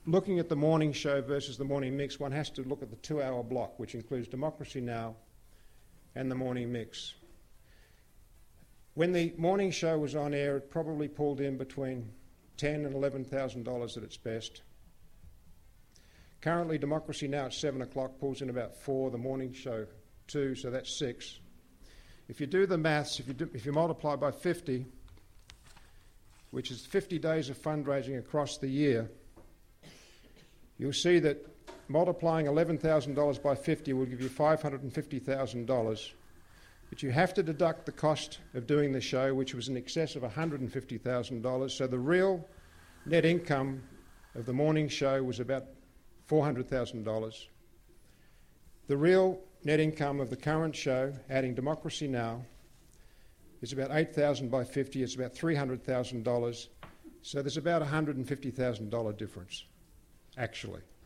looking at the morning show versus the morning mix, one has to look at the 2-hour block, which includes Democracy Now! And the morning mix. When the morning show was on air, it probably pulled in between $10,000 and $11,000 at its best. Currently, Democracy Now! At 7 o'clock pulls in about 4, the morning show 2, so that's 6. If you do the maths, if you multiply by 50, which is 50 days of fundraising across the year, you'll see that multiplying $11,000 by 50 will give you $550,000. But you have to deduct the cost of doing the show, which was in excess of $150,000. So the real net income of the morning show was about $400,000. The real net income of the current show, adding Democracy Now!, is about $8,000 by 50. It's about $300,000. So there's about $150,000 difference, actually.